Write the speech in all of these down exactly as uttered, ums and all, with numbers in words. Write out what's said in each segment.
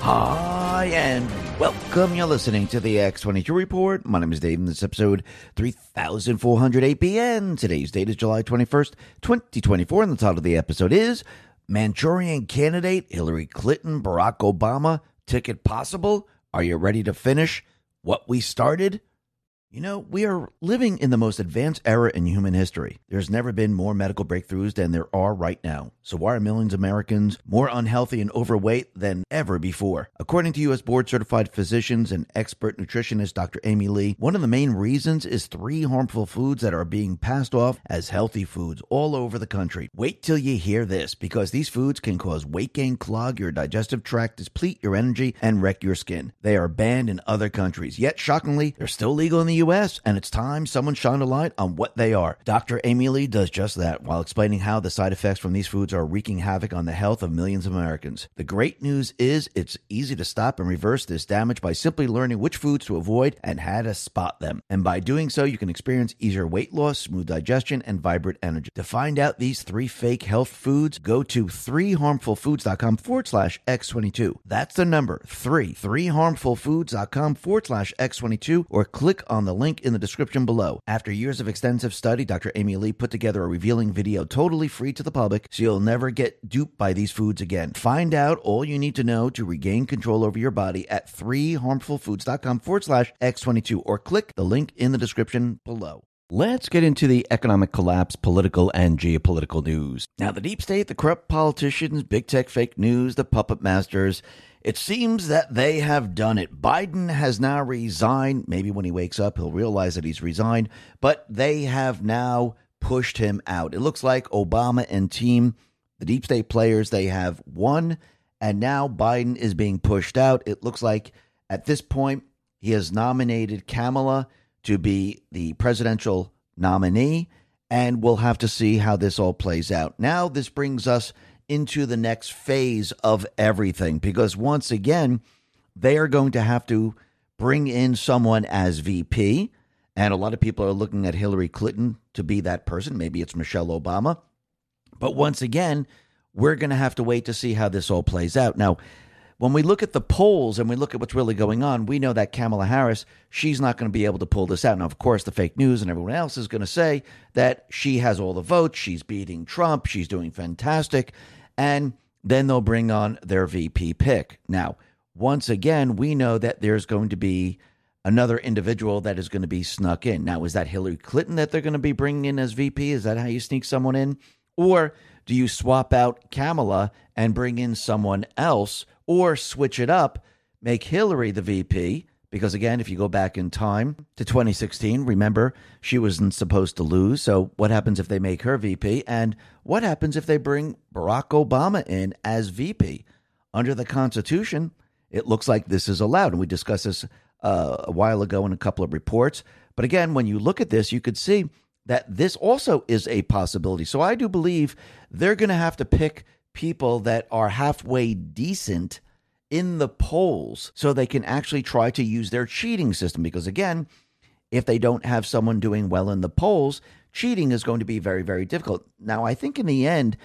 Hi, and welcome. You're listening to the X twenty-two Report. My name is Dave, and this is episode three thousand four hundred eight B N. Today's date is July twenty-first, twenty twenty-four, and the title of the episode is Manchurian Candidate Hillary Clinton, Barack Obama, Ticket Possible? Are you ready to finish what we started? You know, we are living in the most advanced era in human history. There's never been more medical breakthroughs than there are right now. So why are millions of Americans more unhealthy and overweight than ever before? According to U S board-certified physicians and expert nutritionist Doctor Amy Lee, one of the main reasons is three harmful foods that are being passed off as healthy foods all over the country. Wait till you hear this, because these foods can cause weight gain, clog your digestive tract, deplete your energy, and wreck your skin. They are banned in other countries, yet shockingly, they're still legal in the U S, and it's time someone shine a light on what they are. Doctor Amy Lee does just that while explaining how the side effects from these foods are wreaking havoc on the health of millions of Americans. The great news is it's easy to stop and reverse this damage by simply learning which foods to avoid and how to spot them. And by doing so, you can experience easier weight loss, smooth digestion, and vibrant energy. To find out these three fake health foods, go to three harmful foods dot com forward slash X twenty-two. That's the number, three, three harmful foods dot com forward slash X twenty-two, or click on the link in the description below. After years of extensive study, Doctor Amy Lee put together a revealing video totally free to the public, so you'll never get duped by these foods again. Find out all you need to know to regain control over your body at three harmful foods dot com forward slash X twenty-two, or click the link in the description below. Let's get into the economic collapse, political, and geopolitical news. Now, the deep state, the corrupt politicians, big tech fake news, the puppet masters, it seems that they have done it. Biden has now resigned. Maybe when he wakes up, he'll realize that he's resigned, but they have now pushed him out. It looks like Obama and team, the deep state players, they have won, and now Biden is being pushed out. It looks like at this point, he has nominated Kamala to be the presidential nominee, and we'll have to see how this all plays out. Now, this brings us into the next phase of everything, because once again, they are going to have to bring in someone as V P, and a lot of people are looking at Hillary Clinton to be that person. Maybe it's Michelle Obama. But once again, we're going to have to wait to see how this all plays out. Now, when we look at the polls and we look at what's really going on, we know that Kamala Harris, she's not going to be able to pull this out. Now, of course, the fake news and everyone else is going to say that she has all the votes, she's beating Trump, she's doing fantastic, and then they'll bring on their V P pick. Now, once again, we know that there's going to be another individual that is going to be snuck in. Now, is that Hillary Clinton that they're going to be bringing in as V P? Is that how you sneak someone in? Or do you swap out Kamala and bring in someone else, or switch it up, make Hillary the V P? Because again, if you go back in time to twenty sixteen, remember, she wasn't supposed to lose. So what happens if they make her V P? And what happens if they bring Barack Obama in as V P? Under the Constitution, it looks like this is allowed. And we discussed this uh, a while ago in a couple of reports. But again, when you look at this, you could see that this also is a possibility. So I do believe they're going to have to pick people that are halfway decent in the polls so they can actually try to use their cheating system. Because again, if they don't have someone doing well in the polls, cheating is going to be very, very difficult. Now, I think in the end,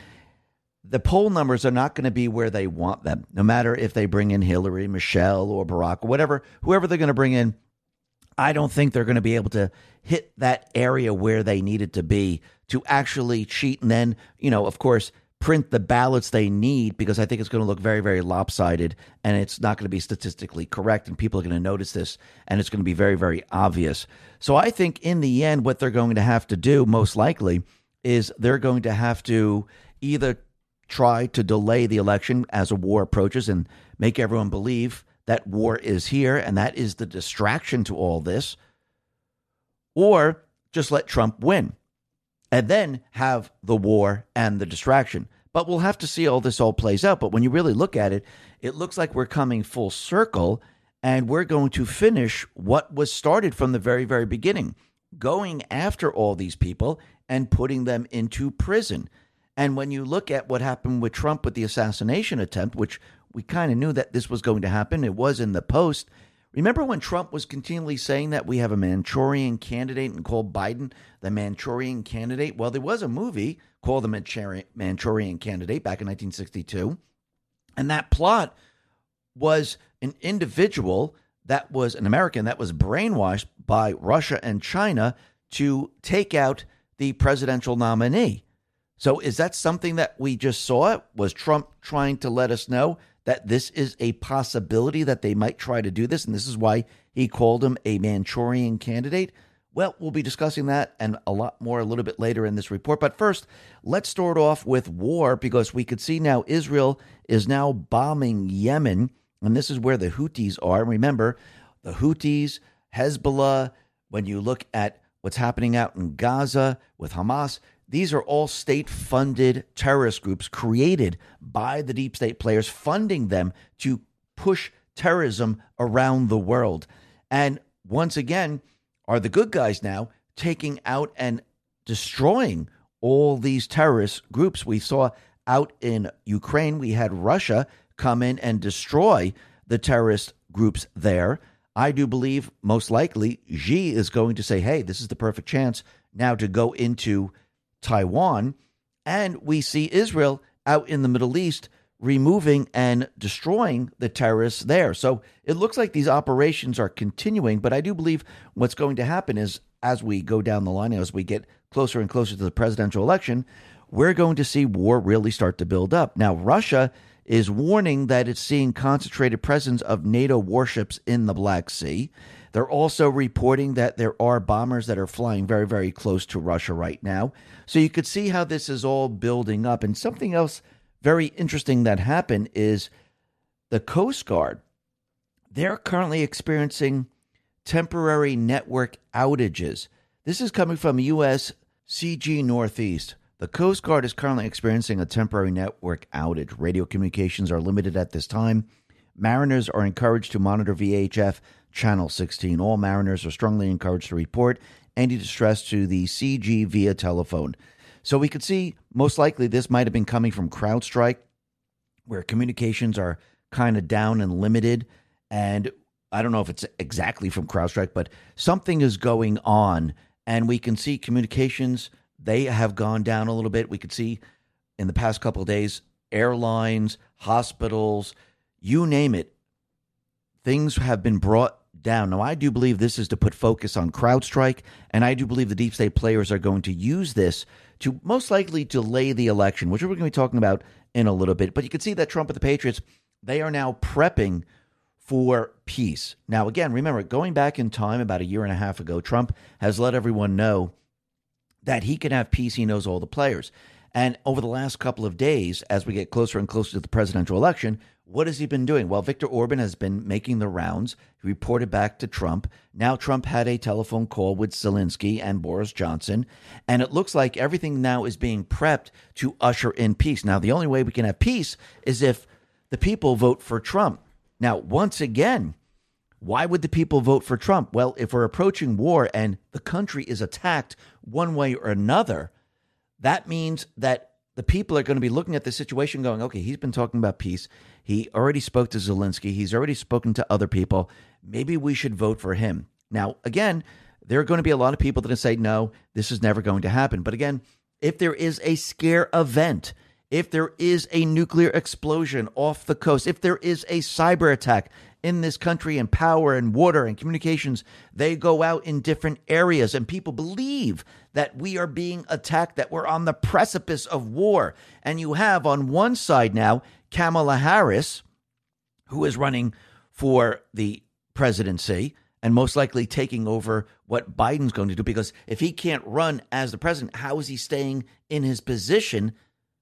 the poll numbers are not going to be where they want them, no matter if they bring in Hillary, Michelle, or Barack, or whatever, whoever they're going to bring in. I don't think they're going to be able to hit that area where they need it to be to actually cheat and then, you know, of course, print the ballots they need, because I think it's going to look very, very lopsided, and it's not going to be statistically correct, and people are going to notice this, and it's going to be very, very obvious. So I think in the end, what they're going to have to do, most likely, is they're going to have to either try to delay the election as a war approaches and make everyone believe that war is here, and that is the distraction to all this, or just let Trump win and then have the war and the distraction. But we'll have to see how this all plays out. But when you really look at it, it looks like we're coming full circle, and we're going to finish what was started from the very, very beginning, going after all these people and putting them into prison. And when you look at what happened with Trump with the assassination attempt, which we kind of knew that this was going to happen, it was in the post. Remember when Trump was continually saying that we have a Manchurian candidate and called Biden the Manchurian candidate? Well, there was a movie called The Manchurian Manchurian Candidate back in nineteen sixty-two. And that plot was an individual that was an American that was brainwashed by Russia and China to take out the presidential nominee. So is that something that we just saw? Was Trump trying to let us know that this is a possibility that they might try to do this? And this is why he called him a Manchurian candidate? Well, we'll be discussing that and a lot more a little bit later in this report. But first, let's start off with war, because we could see now Israel is now bombing Yemen. And this is where the Houthis are. Remember, the Houthis, Hezbollah, when you look at what's happening out in Gaza with Hamas, these are all state-funded terrorist groups created by the deep state players, funding them to push terrorism around the world. And once again, are the good guys now taking out and destroying all these terrorist groups. We saw out in Ukraine, we had Russia come in and destroy the terrorist groups there. I do believe most likely Xi is going to say, hey, this is the perfect chance now to go into Taiwan. And we see Israel out in the Middle East removing and destroying the terrorists there. So it looks like these operations are continuing, but I do believe what's going to happen is as we go down the line, as we get closer and closer to the presidential election, we're going to see war really start to build up. Now, Russia is warning that it's seeing concentrated presence of NATO warships in the Black Sea. They're also reporting that there are bombers that are flying very, very close to Russia right now. So you could see how this is all building up. And something else very interesting that happened is the Coast Guard. They're currently experiencing temporary network outages. This is coming from U S C G Northeast. The Coast Guard is currently experiencing a temporary network outage. Radio communications are limited at this time. Mariners are encouraged to monitor V H F Channel sixteen. All mariners are strongly encouraged to report any distress to the C G via telephone. So we could see most likely this might have been coming from CrowdStrike, where communications are kind of down and limited. And I don't know if it's exactly from CrowdStrike, but something is going on. And we can see communications, they have gone down a little bit. We could see in the past couple of days, airlines, hospitals, you name it, things have been brought down. Now, I do believe this is to put focus on CrowdStrike, and I do believe the deep state players are going to use this to most likely delay the election, which we're going to be talking about in a little bit. But you can see that Trump and the Patriots, they are now prepping for peace. Now, again, remember, going back in time about a year and a half ago, Trump has let everyone know that he can have peace. He knows all the players. And over the last couple of days, as we get closer and closer to the presidential election, what has he been doing? Well, Viktor Orban has been making the rounds. He reported back to Trump. Now Trump had a telephone call with Zelensky and Boris Johnson, and it looks like everything now is being prepped to usher in peace. Now, the only way we can have peace is if the people vote for Trump. Now, once again, why would the people vote for Trump? Well, if we're approaching war and the country is attacked one way or another, that means that the people are going to be looking at the situation going, okay, he's been talking about peace. He already spoke to Zelensky. He's already spoken to other people. Maybe we should vote for him. Now, again, there are going to be a lot of people that say, no, this is never going to happen. But again, if there is a scare event, if there is a nuclear explosion off the coast, if there is a cyber attack in this country and power and water and communications, they go out in different areas and people believe that we are being attacked, that we're on the precipice of war. And you have on one side now Kamala Harris, who is running for the presidency and most likely taking over what Biden's going to do, because if he can't run as the president, how is he staying in his position?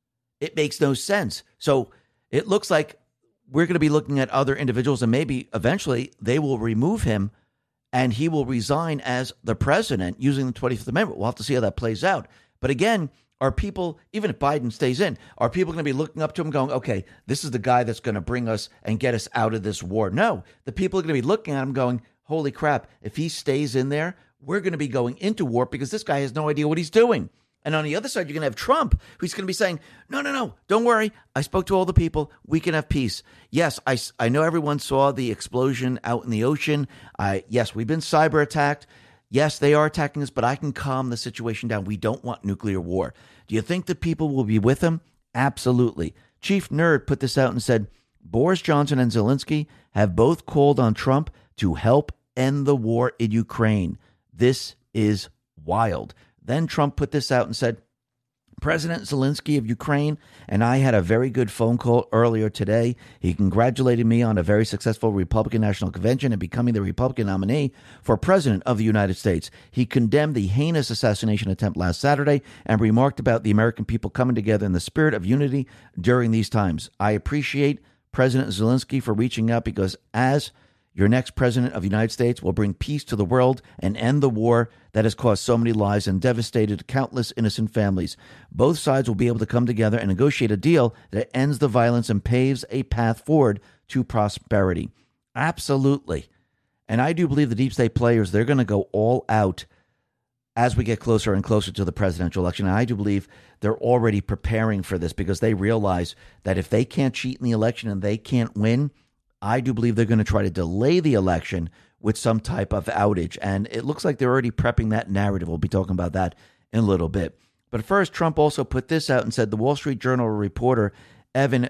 It makes no sense. So it looks like we're going to be looking at other individuals, and maybe eventually they will remove him and he will resign as the president using the twenty-fifth Amendment. We'll have to see how that plays out. But again, are people, even if Biden stays in, are people going to be looking up to him going, okay, this is the guy that's going to bring us and get us out of this war? No, the people are going to be looking at him going, holy crap, if he stays in there, we're going to be going into war because this guy has no idea what he's doing. And on the other side, you're going to have Trump, who's going to be saying, no, no, no, don't worry. I spoke to all the people. We can have peace. Yes, I, I know everyone saw the explosion out in the ocean. I, yes, we've been cyber attacked. Yes, they are attacking us, but I can calm the situation down. We don't want nuclear war. Do you think the people will be with him? Absolutely. Chief Nerd put this out and said, Boris Johnson and Zelensky have both called on Trump to help end the war in Ukraine. This is wild. Then Trump put this out and said, President Zelensky of Ukraine and I had a very good phone call earlier today. He congratulated me on a very successful Republican National Convention and becoming the Republican nominee for President of the United States. He condemned the heinous assassination attempt last Saturday and remarked about the American people coming together in the spirit of unity during these times. I appreciate President Zelensky for reaching out because as your next president of the United States will bring peace to the world and end the war that has caused so many lives and devastated countless innocent families. Both sides will be able to come together and negotiate a deal that ends the violence and paves a path forward to prosperity. Absolutely. And I do believe the deep state players, they're going to go all out as we get closer and closer to the presidential election. And I do believe they're already preparing for this because they realize that if they can't cheat in the election and they can't win, I do believe they're going to try to delay the election with some type of outage. And it looks like they're already prepping that narrative. We'll be talking about that in a little bit. But first, Trump also put this out and said the Wall Street Journal reporter Evan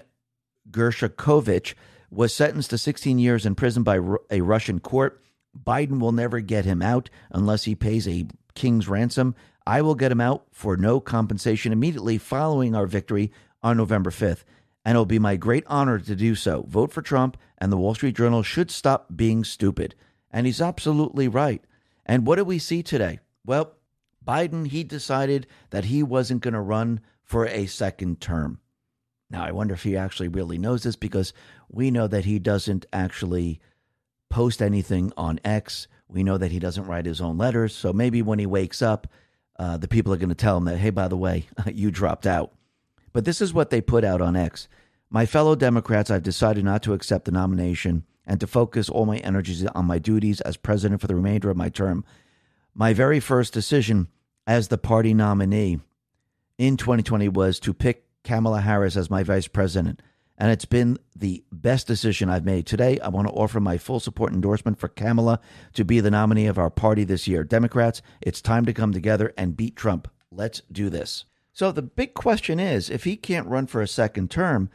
Gershkovich was sentenced to sixteen years in prison by a Russian court. Biden will never get him out unless he pays a king's ransom. I will get him out for no compensation immediately following our victory on November fifth. And it'll be my great honor to do so. Vote for Trump, and the Wall Street Journal should stop being stupid. And he's absolutely right. And what do we see today? Well, Biden, he decided that he wasn't going to run for a second term. Now, I wonder if he actually really knows this because we know that he doesn't actually post anything on X. We know that he doesn't write his own letters. So maybe when he wakes up, uh, the people are going to tell him that, hey, by the way, you dropped out. But this is what they put out on X. My fellow Democrats, I've decided not to accept the nomination and to focus all my energies on my duties as president for the remainder of my term. My very first decision as the party nominee in twenty twenty was to pick Kamala Harris as my vice president, and it's been the best decision I've made. Today, I want to offer my full support and endorsement for Kamala to be the nominee of our party this year. Democrats, it's time to come together and beat Trump. Let's do this. So the big question is, if he can't run for a second term,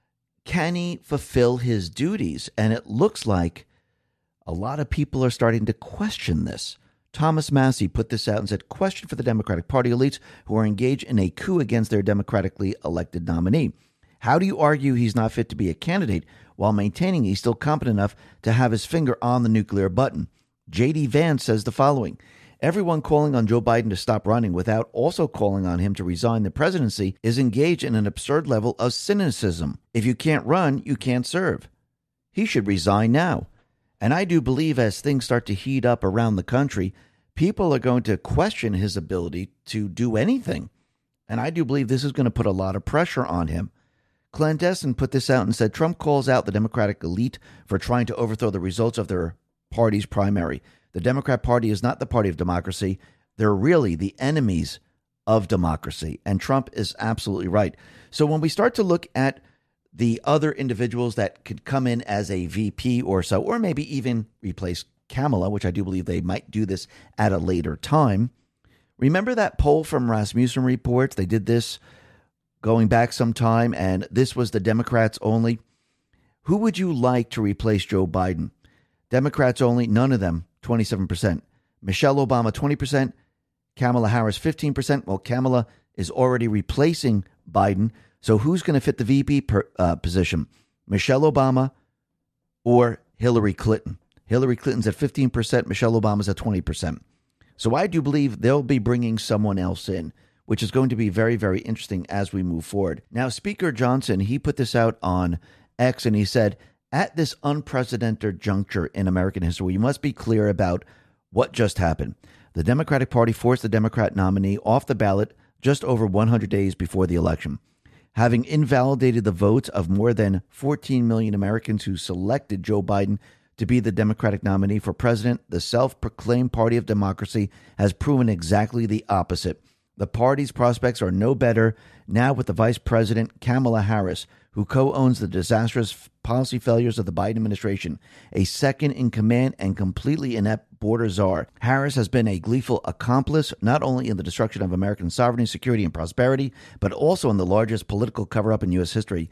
can he fulfill his duties? And it looks like a lot of people are starting to question this. Thomas Massie put this out and said, question for the Democratic Party elites who are engaged in a coup against their democratically elected nominee. How do you argue he's not fit to be a candidate while maintaining he's still competent enough to have his finger on the nuclear button? J D Vance says the following. Everyone calling on Joe Biden to stop running without also calling on him to resign the presidency is engaged in an absurd level of cynicism. If you can't run, you can't serve. He should resign now. And I do believe as things start to heat up around the country, people are going to question his ability to do anything. And I do believe this is going to put a lot of pressure on him. Clandestine put this out and said Trump calls out the Democratic elite for trying to overthrow the results of their party's primary. The Democrat Party is not the party of democracy. They're really the enemies of democracy. And Trump is absolutely right. So when we start to look at the other individuals that could come in as a V P or so, or maybe even replace Kamala, which I do believe they might do this at a later time. Remember that poll from Rasmussen Reports? They did this going back some time, and this was the Democrats only. Who would you like to replace Joe Biden? Democrats only, none of them. twenty-seven percent. Michelle Obama, twenty percent. Kamala Harris, fifteen percent. Well, Kamala is already replacing Biden. So who's going to fit the V P per, uh, position? Michelle Obama or Hillary Clinton? Hillary Clinton's at fifteen percent. Michelle Obama's at twenty percent. So I do believe they'll be bringing someone else in, which is going to be very, very interesting as we move forward. Now, Speaker Johnson, he put this out on X and he said, at this unprecedented juncture in American history, we must be clear about what just happened. The Democratic Party forced the Democrat nominee off the ballot just over one hundred days before the election. Having invalidated the votes of more than fourteen million Americans who selected Joe Biden to be the Democratic nominee for president, the self-proclaimed party of democracy has proven exactly the opposite. The party's prospects are no better now with the vice president, Kamala Harris, who co-owns the disastrous policy failures of the Biden administration, a second-in-command and completely inept border czar. Harris has been a gleeful accomplice not only in the destruction of American sovereignty, security, and prosperity, but also in the largest political cover-up in U S history.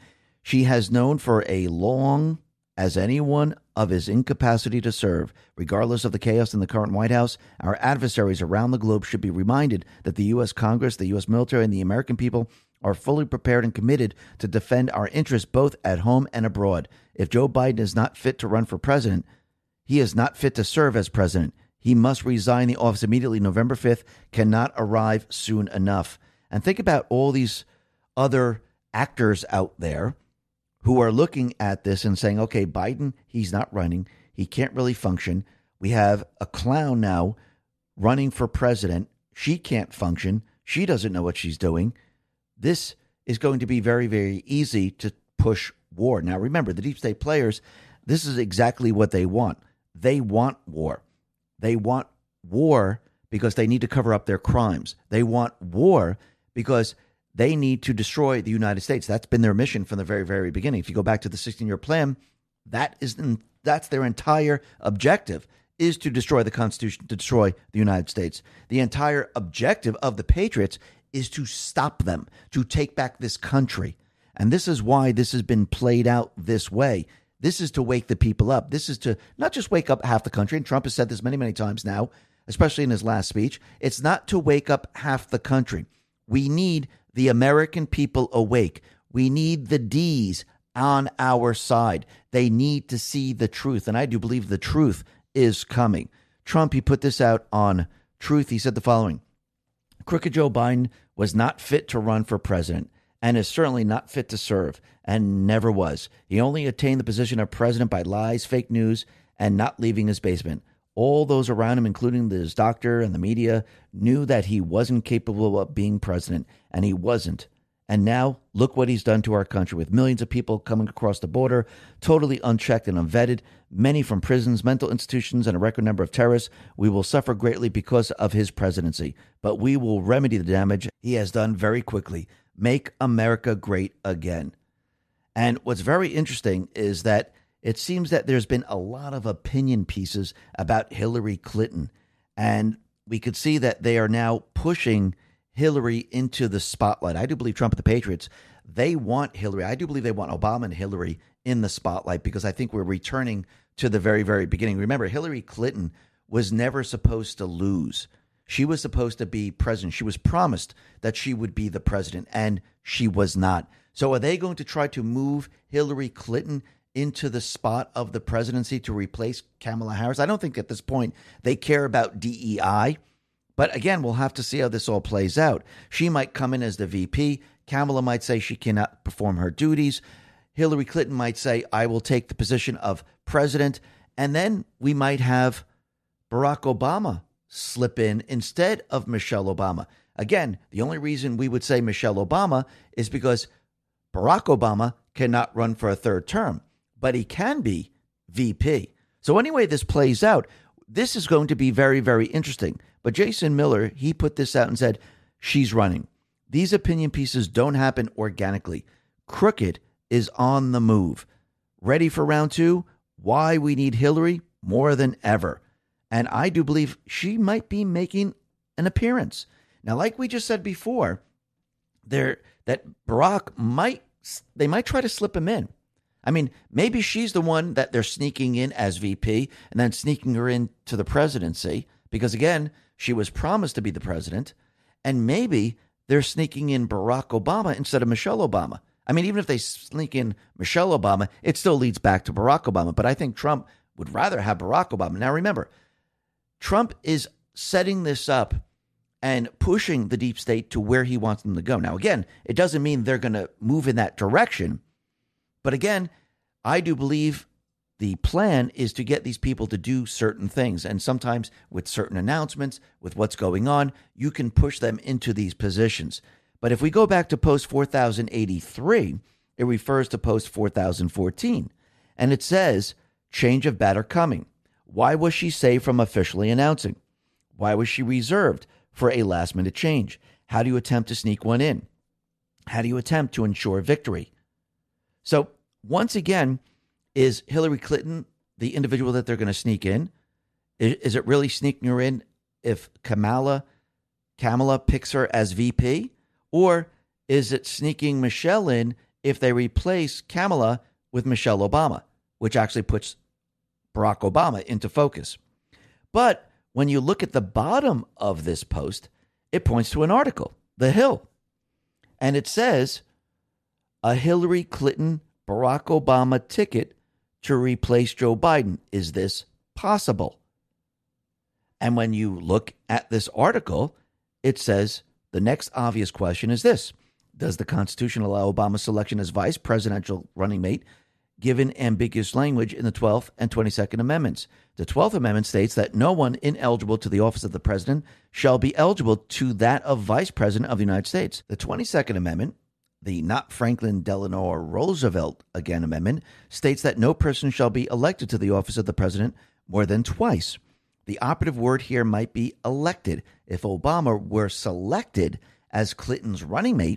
She has known for a long as anyone of his incapacity to serve. Regardless of the chaos in the current White House, our adversaries around the globe should be reminded that the U S. Congress, the U S military, and the American people are fully prepared and committed to defend our interests both at home and abroad. If Joe Biden is not fit to run for president, he is not fit to serve as president. He must resign the office immediately. November fifth cannot arrive soon enough. And think about all these other actors out there who are looking at this and saying, okay, Biden, he's not running. He can't really function. We have a clown now running for president. She can't function. She doesn't know what she's doing. This is going to be very, very easy to push war. Now, remember, the deep state players, this is exactly what they want. They want war. They want war because they need to cover up their crimes. They want war because they need to destroy the United States. That's been their mission from the very, very beginning. If you go back to the sixteen-year plan, that is that's their entire objective, is to destroy the Constitution, to destroy the United States. The entire objective of the Patriots is to stop them, to take back this country. And this is why this has been played out this way. This is to wake the people up. This is to not just wake up half the country, and Trump has said this many, many times now, especially in his last speech. It's not to wake up half the country. We need the American people awake. We need the D's on our side. They need to see the truth. And I do believe the truth is coming. Trump, he put this out on Truth. He said the following: Crooked Joe Biden was not fit to run for president and is certainly not fit to serve, and never was. He only attained the position of president by lies, fake news, and not leaving his basement. All those around him, including his doctor and the media, knew that he wasn't capable of being president, and he wasn't. And now, look what he's done to our country, with millions of people coming across the border, totally unchecked and unvetted, many from prisons, mental institutions, and a record number of terrorists. We will suffer greatly because of his presidency, but we will remedy the damage he has done very quickly. Make America great again. And what's very interesting is that it seems that there's been a lot of opinion pieces about Hillary Clinton, and we could see that they are now pushing Hillary into the spotlight. I do believe Trump and the Patriots, they want Hillary. I do believe they want Obama and Hillary in the spotlight, because I think we're returning to the very, very beginning. Remember, Hillary Clinton was never supposed to lose. She was supposed to be president. She was promised that she would be the president, and she was not. So are they going to try to move Hillary Clinton into the spot of the presidency to replace Kamala Harris? I don't think at this point they care about D E I. But again, we'll have to see how this all plays out. She might come in as the V P. Kamala might say she cannot perform her duties. Hillary Clinton might say, I will take the position of president. And then we might have Barack Obama slip in instead of Michelle Obama. Again, the only reason we would say Michelle Obama is because Barack Obama cannot run for a third term, but he can be V P. So anyway, this plays out. This is going to be very, very interesting. But Jason Miller, he put this out and said, she's running. These opinion pieces don't happen organically. Crooked is on the move. Ready for round two? Why we need Hillary more than ever. And I do believe she might be making an appearance. Now, like we just said before, there that Barack might, they might try to slip him in. I mean, maybe she's the one that they're sneaking in as V P and then sneaking her into the presidency, because again, she was promised to be the president. And maybe they're sneaking in Barack Obama instead of Michelle Obama. I mean, even if they sneak in Michelle Obama, it still leads back to Barack Obama. But I think Trump would rather have Barack Obama. Now, remember, Trump is setting this up and pushing the deep state to where he wants them to go. Now, again, it doesn't mean they're going to move in that direction. But again, I do believe the plan is to get these people to do certain things. And sometimes with certain announcements, with what's going on, you can push them into these positions. But if we go back to post four thousand eighty-three, it refers to post four thousand fourteen. And it says, change of batter coming. Why was she saved from officially announcing? Why was she reserved for a last minute change? How do you attempt to sneak one in? How do you attempt to ensure victory? So once again, is Hillary Clinton the individual that they're going to sneak in? Is, is it really sneaking her in if Kamala, Kamala picks her as V P? Or is it sneaking Michelle in if they replace Kamala with Michelle Obama, which actually puts Barack Obama into focus. But when you look at the bottom of this post, it points to an article, The Hill. And it says, a Hillary Clinton, Barack Obama ticket to replace Joe Biden. Is this possible? And when you look at this article, it says the next obvious question is this. Does the Constitution allow Obama's selection as vice presidential running mate given ambiguous language in the twelfth and twenty-second Amendments? The twelfth Amendment states that no one ineligible to the office of the president shall be eligible to that of vice president of the United States. The twenty-second Amendment, the not Franklin Delano Roosevelt again amendment, states that no person shall be elected to the office of the president more than twice. The operative word here might be elected. If Obama were selected as Clinton's running mate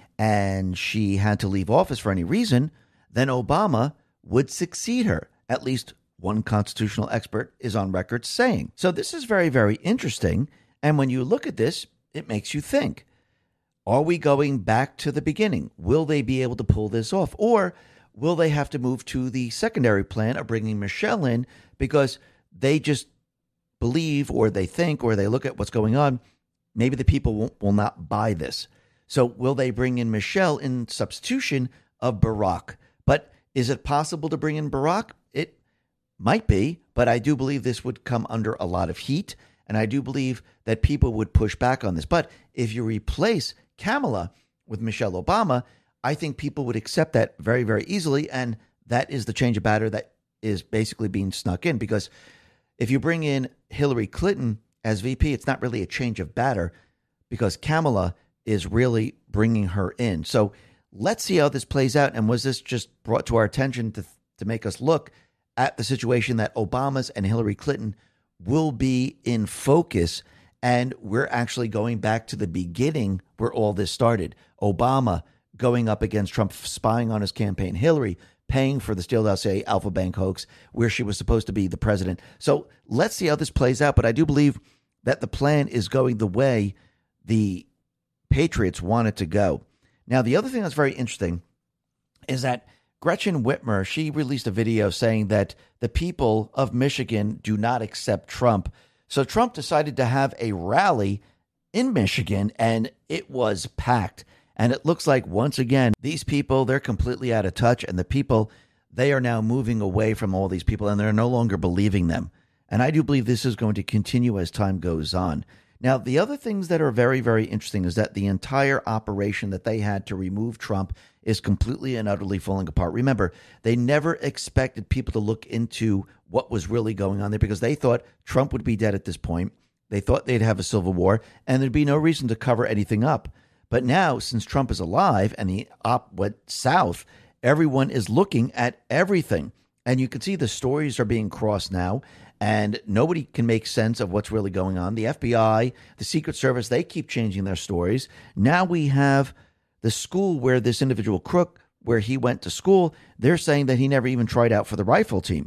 and she had to leave office for any reason, then Obama would succeed her. At least one constitutional expert is on record saying. So this is very, very interesting. And when you look at this, it makes you think, are we going back to the beginning? Will they be able to pull this off? Or will they have to move to the secondary plan of bringing Michelle in because they just believe or they think or they look at what's going on, maybe the people will, will not buy this. So will they bring in Michelle in substitution of Barack? But is it possible to bring in Barack? It might be, but I do believe this would come under a lot of heat, and I do believe that people would push back on this. But if you replace Kamala with Michelle Obama, I think people would accept that very, very easily, and that is the change of batter that is basically being snuck in, because if you bring in Hillary Clinton as V P, it's not really a change of batter because Kamala is really bringing her in. So let's see how this plays out. And was this just brought to our attention to, to make us look at the situation that Obama's and Hillary Clinton will be in focus? And we're actually going back to the beginning where all this started. Obama going up against Trump, spying on his campaign. Hillary paying for the Steele dossier Alpha Bank hoax, where she was supposed to be the president. So let's see how this plays out. But I do believe that the plan is going the way the Patriots want it to go. Now, the other thing that's very interesting is that Gretchen Whitmer, she released a video saying that the people of Michigan do not accept Trump. So Trump decided to have a rally in Michigan, and it was packed. And it looks like, once again, these people, they're completely out of touch. And the people, they are now moving away from all these people, and they're no longer believing them. And I do believe this is going to continue as time goes on. Now, the other things that are very, very interesting is that the entire operation that they had to remove Trump is completely and utterly falling apart. Remember, they never expected people to look into what was really going on there because they thought Trump would be dead at this point. They thought they'd have a civil war and there'd be no reason to cover anything up. But now, since Trump is alive and the op went south, everyone is looking at everything. And you can see the stories are being crossed now. And nobody can make sense of what's really going on. The F B I, the Secret Service, they keep changing their stories. Now we have the school where this individual crook, where he went to school, they're saying that he never even tried out for the rifle team.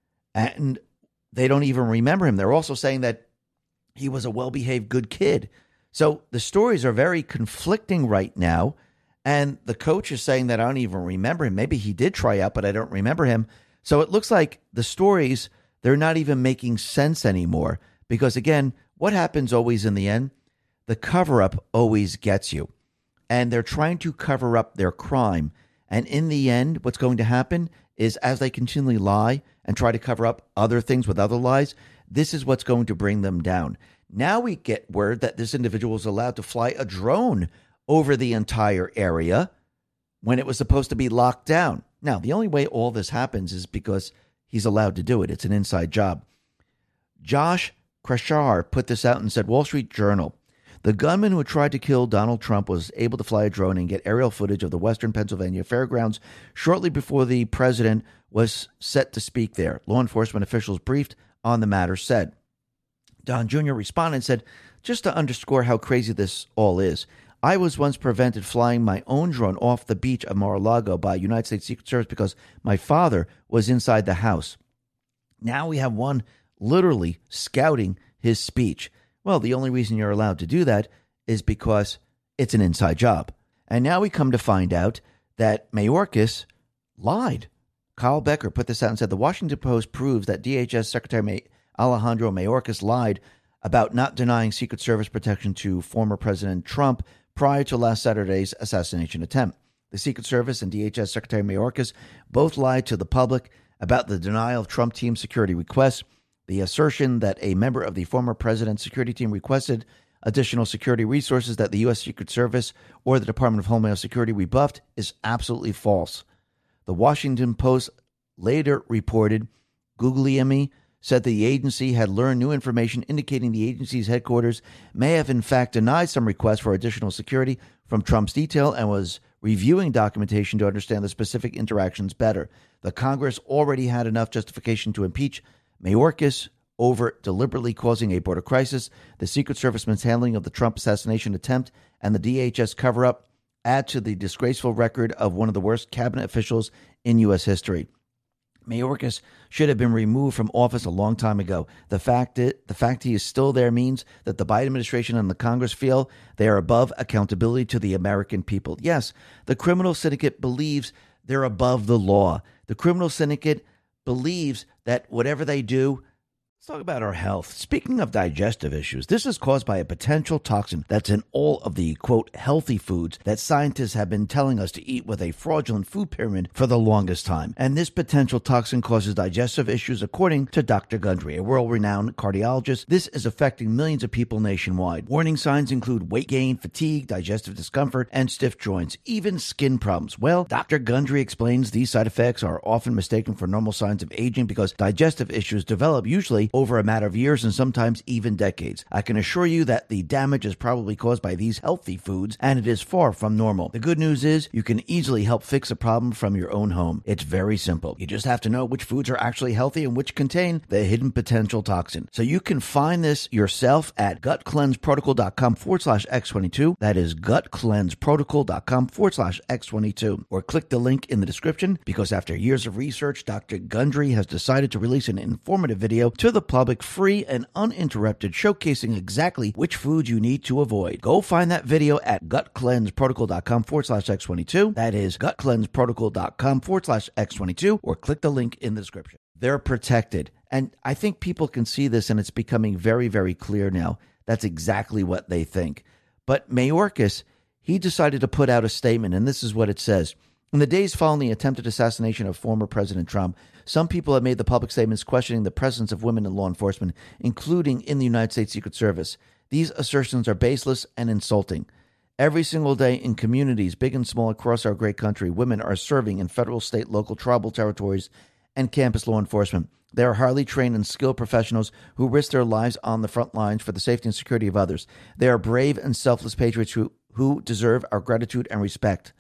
And they don't even remember him. They're also saying that he was a well-behaved, good kid. So the stories are very conflicting right now. And the coach is saying that I don't even remember him. Maybe he did try out, but I don't remember him. So it looks like the stories, they're not even making sense anymore because, again, what happens always in the end? The cover-up always gets you. And they're trying to cover up their crime. And in the end, what's going to happen is as they continually lie and try to cover up other things with other lies, this is what's going to bring them down. Now we get word that this individual was allowed to fly a drone over the entire area when it was supposed to be locked down. Now, the only way all this happens is because he's allowed to do it. It's an inside job. Josh Krashar put this out and said, Wall Street Journal, the gunman who tried to kill Donald Trump was able to fly a drone and get aerial footage of the Western Pennsylvania fairgrounds shortly before the president was set to speak there. Law enforcement officials briefed on the matter said. Don Junior responded and said, just to underscore how crazy this all is, I was once prevented flying my own drone off the beach of Mar-a-Lago by United States Secret Service because my father was inside the house. Now we have one literally scouting his speech. Well, the only reason you're allowed to do that is because it's an inside job. And now we come to find out that Mayorkas lied. Kyle Becker put this out and said, the Washington Post proves that D H S Secretary May- Alejandro Mayorkas lied about not denying Secret Service protection to former President Trump prior to last Saturday's assassination attempt. The Secret Service and D H S Secretary Mayorkas both lied to the public about the denial of Trump team security requests. The assertion that a member of the former president's security team requested additional security resources that the U S Secret Service or the Department of Homeland Security rebuffed is absolutely false. The Washington Post later reported Guglielmi said the agency had learned new information indicating the agency's headquarters may have in fact denied some requests for additional security from Trump's detail and was reviewing documentation to understand the specific interactions better. The Congress already had enough justification to impeach Mayorkas over deliberately causing a border crisis. The Secret Service mishandling of the Trump assassination attempt and the D H S cover-up add to the disgraceful record of one of the worst cabinet officials in U S history. Mayorkas should have been removed from office a long time ago. The fact it, the fact he is still there means that the Biden administration and the Congress feel they are above accountability to the American people. Yes, the criminal syndicate believes they're above the law. The criminal syndicate believes that whatever they do. Let's talk about our health. Speaking of digestive issues, this is caused by a potential toxin that's in all of the, quote, healthy foods that scientists have been telling us to eat with a fraudulent food pyramid for the longest time. And this potential toxin causes digestive issues, according to Doctor Gundry, a world-renowned cardiologist. This is affecting millions of people nationwide. Warning signs include weight gain, fatigue, digestive discomfort, and stiff joints, even skin problems. Well, Doctor Gundry explains these side effects are often mistaken for normal signs of aging because digestive issues develop usually over a matter of years and sometimes even decades. I can assure you that the damage is probably caused by these healthy foods, and it is far from normal. The good news is you can easily help fix a problem from your own home. It's very simple. You just have to know which foods are actually healthy and which contain the hidden potential toxin. So you can find this yourself at gutcleanseprotocol.com forward slash X22. That is gutcleanseprotocol.com forward slash X22. Or click the link in the description because after years of research, Doctor Gundry has decided to release an informative video to the public, free and uninterrupted, showcasing exactly which foods you need to avoid. Go find that video at gutcleanseprotocol.com forward slash X22. That is gutcleanseprotocol.com forward slash X22, or click the link in the description. They're protected. And I think people can see this, and it's becoming very, very clear now. That's exactly what they think. But Mayorkas, he decided to put out a statement, and this is what it says. In the days following the attempted assassination of former President Trump, some people have made the public statements questioning the presence of women in law enforcement, including in the United States Secret Service. These assertions are baseless and insulting. Every single day in communities, big and small, across our great country, women are serving in federal, state, local, tribal territories, and campus law enforcement. They are highly trained and skilled professionals who risk their lives on the front lines for the safety and security of others. They are brave and selfless patriots who, who deserve our gratitude and respect.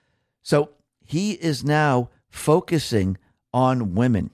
So he is now focusing on women,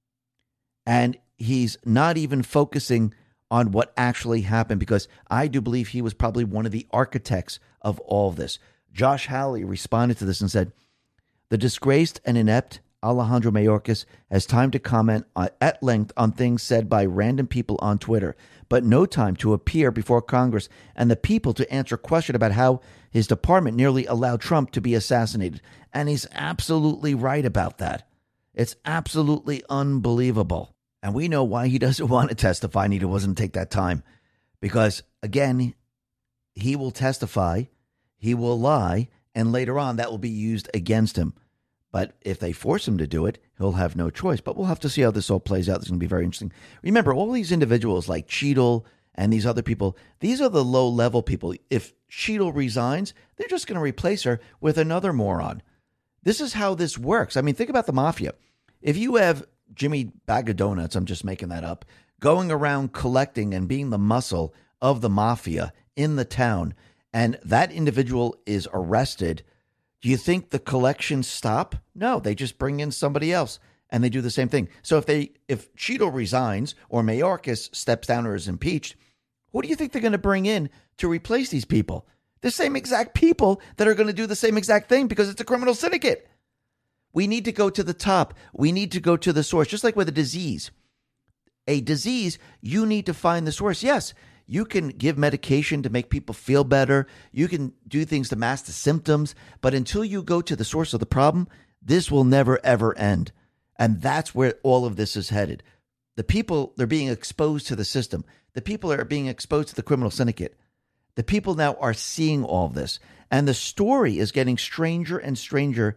and he's not even focusing on what actually happened, because I do believe he was probably one of the architects of all of this. Josh Hawley responded to this and said, the disgraced and inept Alejandro Mayorkas has time to comment at length on things said by random people on Twitter, but no time to appear before Congress and the people to answer a question about how his department nearly allowed Trump to be assassinated. And he's absolutely right about that. It's absolutely unbelievable. And we know why he doesn't want to testify and he doesn't take that time. Because, again, he will testify, he will lie, and later on that will be used against him. But if they force him to do it, he'll have no choice. But we'll have to see how this all plays out. This is going to be very interesting. Remember, all these individuals like Cheadle and these other people, these are the low-level people. If Cheadle resigns, they're just going to replace her with another moron. This is how this works. I mean, think about the mafia. If you have Jimmy Bag of Donuts, I'm just making that up, going around collecting and being the muscle of the mafia in the town, and that individual is arrested, do you think the collections stop? No, they just bring in somebody else and they do the same thing. So if they, if Cheadle resigns or Mayorkas steps down or is impeached, who do you think they're going to bring in to replace these people? The same exact people that are going to do the same exact thing, because it's a criminal syndicate. We need to go to the top. We need to go to the source, just like with a disease. A disease, you need to find the source. Yes, You can give medication to make people feel better. You can do things to mask the symptoms. But until you go to the source of the problem, this will never, ever end. And that's where all of this is headed. The people, they're being exposed to the system. The people are being exposed to the criminal syndicate. The people now are seeing all of this. And the story is getting stranger and stranger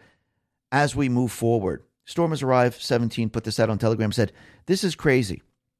as we move forward. Storm has arrived, seventeen, put this out on Telegram, said, "This is crazy.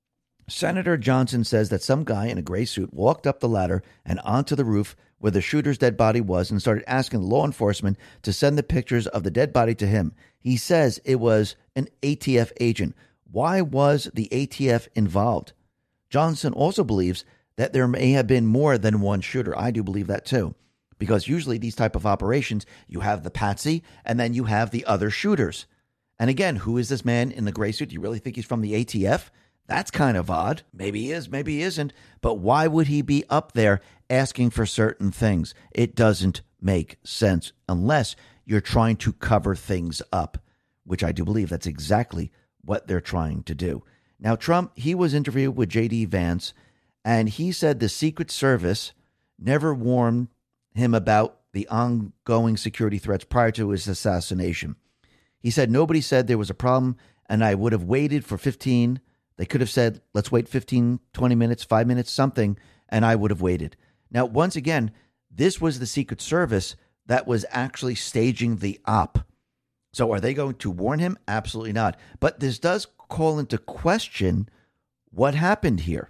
Senator Johnson says that some guy in a gray suit walked up the ladder and onto the roof where the shooter's dead body was and started asking law enforcement to send the pictures of the dead body to him. He says it was an A T F agent. Why was the A T F involved?" Johnson also believes that there may have been more than one shooter. I do believe that too, because usually these type of operations, you have the patsy and then you have the other shooters. And again, who is this man in the gray suit? Do you really think he's from the A T F? That's kind of odd. Maybe he is, maybe he isn't. But why would he be up there asking for certain things? It doesn't make sense unless you're trying to cover things up, which I do believe that's exactly what they're trying to do. Now, Trump, he was interviewed with J D Vance, and he said the Secret Service never warned him about the ongoing security threats prior to his assassination. He said, "Nobody said there was a problem, and I would have waited for fifteen. They could have said, let's wait fifteen, twenty minutes, five minutes, something, and I would have waited." Now, once again, this was the Secret Service that was actually staging the op. So are they going to warn him? Absolutely not. But this does call into question what happened here.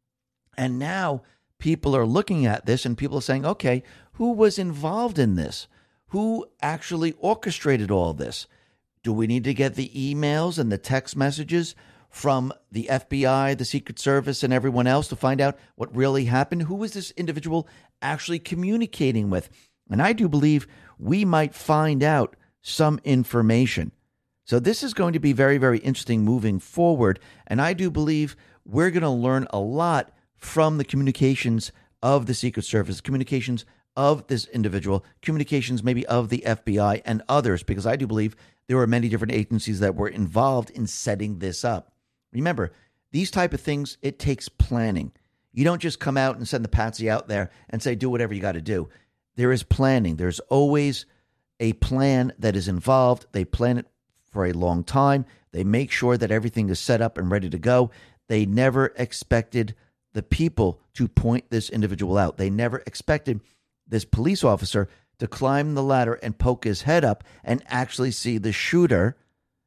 And now people are looking at this and people are saying, okay, who was involved in this? Who actually orchestrated all this? Do we need to get the emails and the text messages from the F B I, the Secret Service, and everyone else to find out what really happened? Who was this individual actually communicating with? And I do believe we might find out some information. So this is going to be very, very interesting moving forward. And I do believe we're going to learn a lot from the communications of the Secret Service, communications of this individual, communications maybe of the F B I and others, because I do believe there were many different agencies that were involved in setting this up. Remember, these type of things, it takes planning. You don't just come out and send the patsy out there and say, do whatever you got to do. There is planning. There's always a plan that is involved. They plan it for a long time. They make sure that everything is set up and ready to go. They never expected the people to point this individual out. They never expected this police officer to climb the ladder and poke his head up and actually see the shooter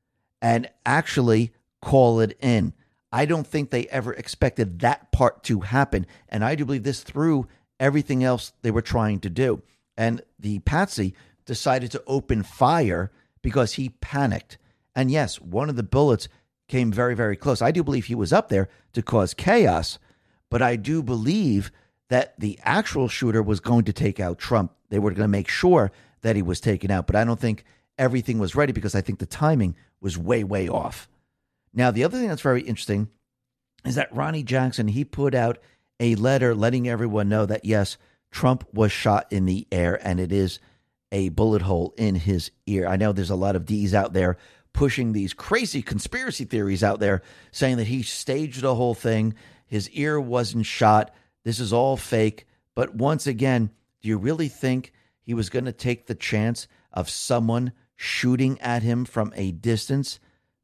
and actually call it in. I don't think they ever expected that part to happen. And I do believe this threw everything else they were trying to do. And the patsy decided to open fire because he panicked. And yes, one of the bullets came very, very close. I do believe he was up there to cause chaos, but I do believe that the actual shooter was going to take out Trump. They were going to make sure that he was taken out, but I don't think everything was ready because I think the timing was way, way off. Now, the other thing that's very interesting is that Ronnie Jackson, he put out a letter letting everyone know that, yes, Trump was shot in the air and it is a bullet hole in his ear. I know there's a lot of D's out there pushing these crazy conspiracy theories out there saying that he staged the whole thing. His ear wasn't shot. This is all fake. But once again, do you really think he was going to take the chance of someone shooting at him from a distance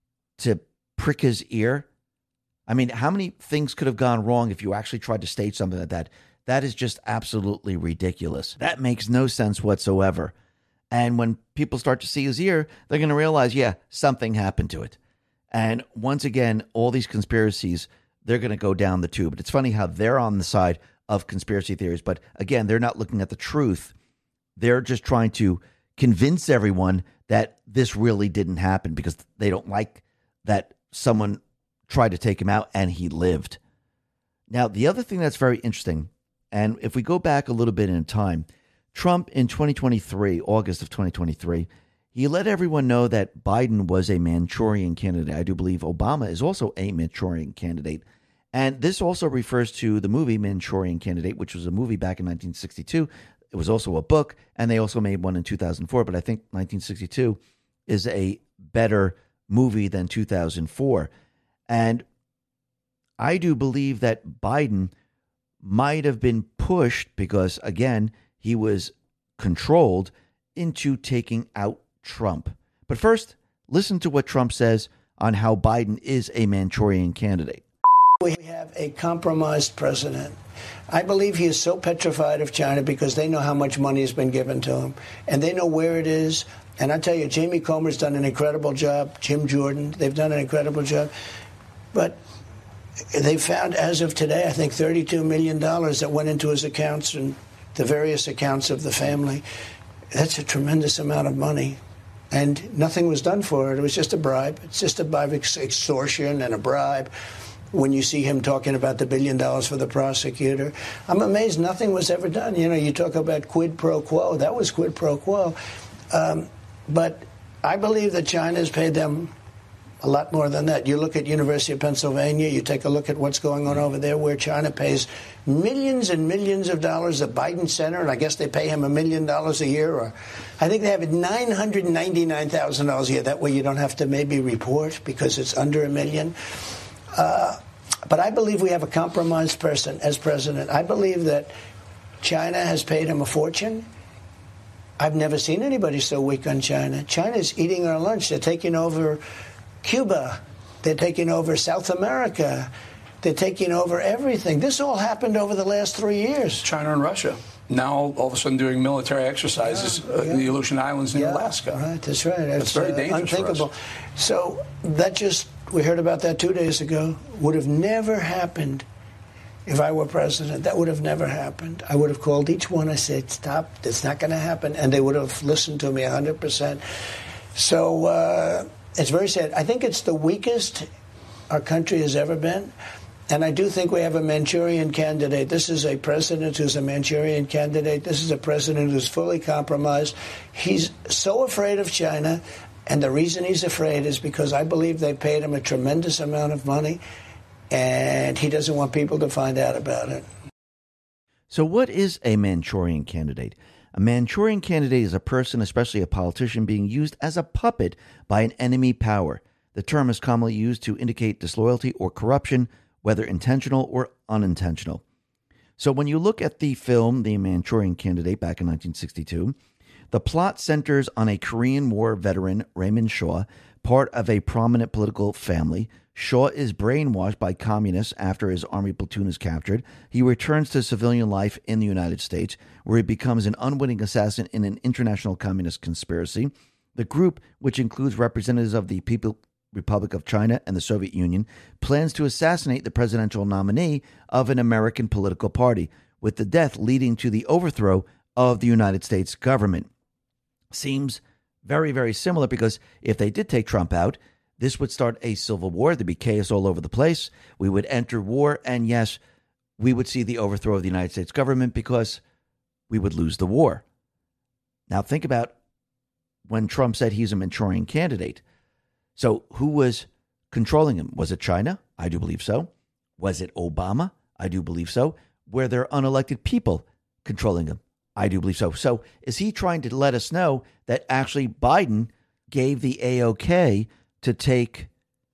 to prick his ear? I mean, how many things could have gone wrong if you actually tried to stage something like that? That is just absolutely ridiculous. That makes no sense whatsoever. And when people start to see his ear, they're going to realize, yeah, something happened to it. And once again, all these conspiracies, they're going to go down the tube. But it's funny how they're on the side of conspiracy theories. But again, they're not looking at the truth. They're just trying to convince everyone that this really didn't happen because they don't like that someone tried to take him out and he lived. Now, the other thing that's very interesting, and if we go back a little bit in time, Trump in twenty twenty-three, August of twenty twenty-three, he let everyone know that Biden was a Manchurian candidate. I do believe Obama is also a Manchurian candidate. And this also refers to the movie Manchurian Candidate, which was a movie back in nineteen sixty-two. It was also a book, and they also made one in two thousand four. But I think nineteen sixty-two is a better movie than two thousand four. And I do believe that Biden might have been pushed because, again, he was controlled into taking out Trump. But first, listen to what Trump says on how Biden is a Manchurian candidate. We have a compromised president. I believe he is so petrified of China because they know how much money has been given to him, and they know where it is. And I tell you, Jamie Comer's done an incredible job. Jim Jordan, they've done an incredible job. But they found, as of today, I think thirty-two million dollars that went into his accounts and the various accounts of the family. That's a tremendous amount of money. And nothing was done for it. It was just a bribe. It's just a bribe, extortion and a bribe. When you see him talking about the billion dollars for the prosecutor, I'm amazed nothing was ever done. You know, you talk about quid pro quo. That was quid pro quo. Um, but I believe that China has paid them a lot more than that. You look at University of Pennsylvania, you take a look at what's going on over there, where China pays millions and millions of dollars. The Biden Center, and I guess they pay him a million dollars a year, or I think they have it nine hundred ninety-nine thousand dollars a year. That way you don't have to maybe report because it's under a million. Uh, but I believe we have a compromised person as president. I believe that China has paid him a fortune. I've never seen anybody so weak on China. China's eating our lunch. They're taking over Cuba. They're taking over South America. They're taking over everything. This all happened over the last three years. China and Russia. Now, all of a sudden, doing military exercises yeah, yeah. in the Aleutian Islands in yeah, Alaska. Right, that's right. That's, that's very uh, dangerous unthinkable. For us. So that just, we heard about that two days ago, would have never happened if I were president. That would have never happened. I would have called each one. I said, stop, it's not going to happen. And they would have listened to me one hundred percent. So uh, it's very sad. I think it's the weakest our country has ever been. And I do think we have a Manchurian candidate. This is a president who's a Manchurian candidate. This is a president who's fully compromised. He's so afraid of China, and the reason he's afraid is because I believe they paid him a tremendous amount of money, and he doesn't want people to find out about it. So what is a Manchurian candidate? A Manchurian candidate is a person, especially a politician, being used as a puppet by an enemy power. The term is commonly used to indicate disloyalty or corruption, whether intentional or unintentional. So when you look at the film, The Manchurian Candidate, back in nineteen sixty-two, the plot centers on a Korean War veteran, Raymond Shaw, part of a prominent political family. Shaw is brainwashed by communists after his army platoon is captured. He returns to civilian life in the United States, where he becomes an unwitting assassin in an international communist conspiracy. The group, which includes representatives of the People Republic of China and the Soviet Union, plans to assassinate the presidential nominee of an American political party, with the death leading to the overthrow of the United States government. Seems very, very similar, because if they did take Trump out, this would start a civil war. There'd be chaos all over the place. We would enter war, and yes, we would see the overthrow of the United States government because we would lose the war. Now think about when Trump said he's a Manchurian candidate. So who was controlling him? Was it China? I do believe so. Was it Obama? I do believe so. Were there unelected people controlling him? I do believe so. So is he trying to let us know that actually Biden gave the A-OK to take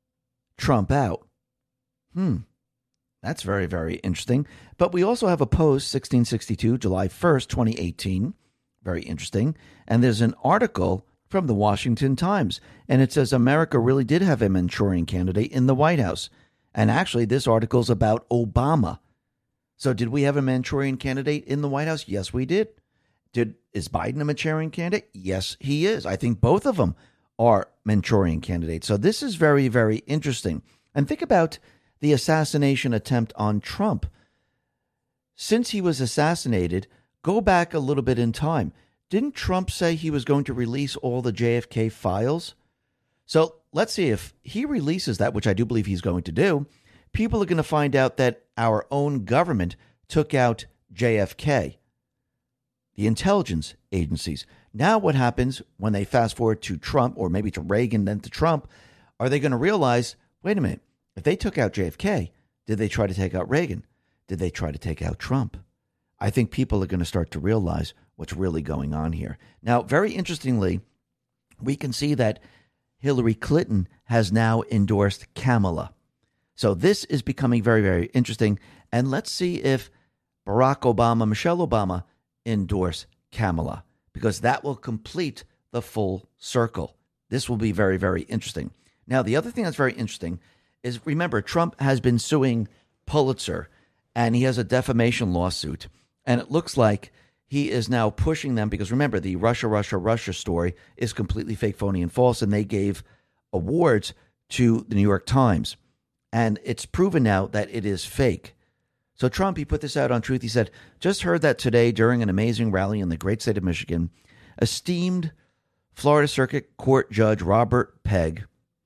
Trump out? Hmm. That's very, very interesting. But we also have a post, sixteen sixty-two, July first, twenty eighteen. Very interesting. And there's an article from the Washington Times, and it says America really did have a Manchurian candidate in the White House. And actually, this article is about Obama. So did we have a Manchurian candidate in the White House? Yes, we did. Did is Biden a Manchurian candidate? Yes, he is. I think both of them are Manchurian candidates. So this is very, very interesting. And think about the assassination attempt on Trump. Since he was assassinated, go back a little bit in time. Didn't Trump say he was going to release all the J F K files? So let's see, if he releases that, which I do believe he's going to do, people are going to find out that our own government took out J F K, the intelligence agencies. Now what happens when they fast forward to Trump, or maybe to Reagan, then to Trump? Are they going to realize, wait a minute, if they took out J F K, did they try to take out Reagan? Did they try to take out Trump? I think people are going to start to realize what's really going on here. Now, very interestingly, we can see that Hillary Clinton has now endorsed Kamala. So this is becoming very, very interesting. And let's see if Barack Obama, Michelle Obama endorse Kamala, because that will complete the full circle. This will be very, very interesting. Now, the other thing that's very interesting is, remember, Trump has been suing Pulitzer, and he has a defamation lawsuit. And it looks like he is now pushing them because, remember, the Russia, Russia, Russia story is completely fake, phony, and false. And they gave awards to the New York Times. And it's proven now that it is fake. So Trump, he put this out on Truth. He said, just heard that today during an amazing rally in the great state of Michigan, esteemed Florida Circuit Court Judge Robert Pegg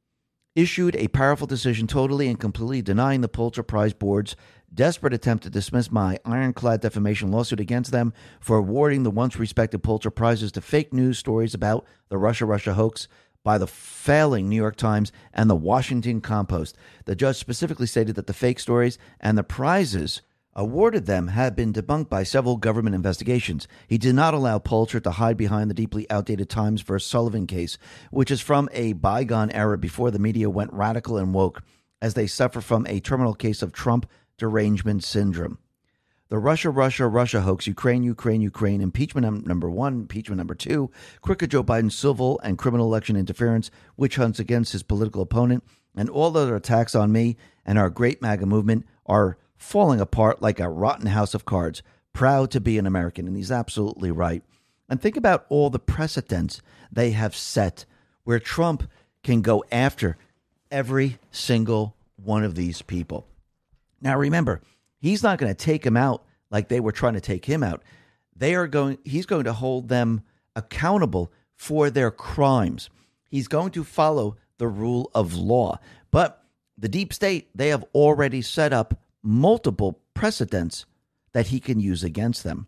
issued a powerful decision totally and completely denying the Pulitzer Prize Board's desperate attempt to dismiss my ironclad defamation lawsuit against them for awarding the once respected Pulitzer Prizes to fake news stories about the Russia-Russia hoax by the failing New York Times and the Washington Compost. The judge specifically stated that the fake stories and the prizes awarded them had been debunked by several government investigations. He did not allow Pulitzer to hide behind the deeply outdated Times versus Sullivan case, which is from a bygone era before the media went radical and woke, as they suffer from a terminal case of Trump derangement syndrome. The Russia, Russia, Russia hoax, Ukraine, Ukraine, Ukraine, impeachment number one, impeachment number two, crooked Joe Biden's civil and criminal election interference, witch hunts against his political opponent, and all other attacks on me and our great MAGA movement are falling apart like a rotten house of cards. Proud to be an American. And he's absolutely right. And think about all the precedents they have set where Trump can go after every single one of these people. Now, remember, he's not going to take them out like they were trying to take him out. They are going, he's going to hold them accountable for their crimes. He's going to follow the rule of law. But the deep state, they have already set up multiple precedents that he can use against them.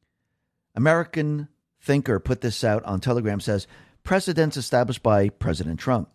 American Thinker put this out on Telegram, says, precedents established by President Trump.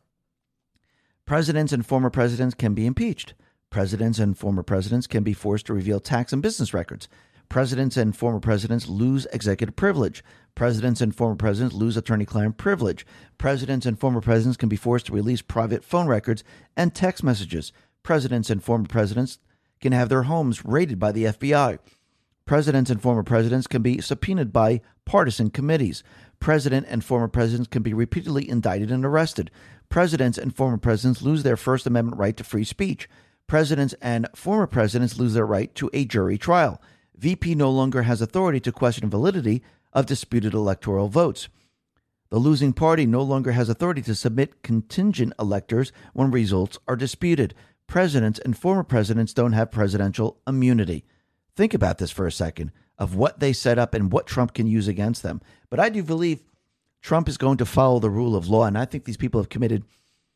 Presidents and former presidents can be impeached. Presidents and former presidents can be forced to reveal tax and business records. Presidents and former presidents lose executive privilege. Presidents and former presidents lose attorney-client privilege. Presidents and former presidents can be forced to release private phone records and text messages. Presidents and former presidents can have their homes raided by the F B I. Presidents and former presidents can be subpoenaed by partisan committees. President and former presidents can be repeatedly indicted and arrested. Presidents and former presidents lose their First Amendment right to free speech. Presidents and former presidents lose their right to a jury trial. V P no longer has authority to question validity of disputed electoral votes. The losing party no longer has authority to submit contingent electors when results are disputed. Presidents and former presidents don't have presidential immunity. Think about this for a second, of what they set up and what Trump can use against them. But I do believe Trump is going to follow the rule of law, and I think these people have committed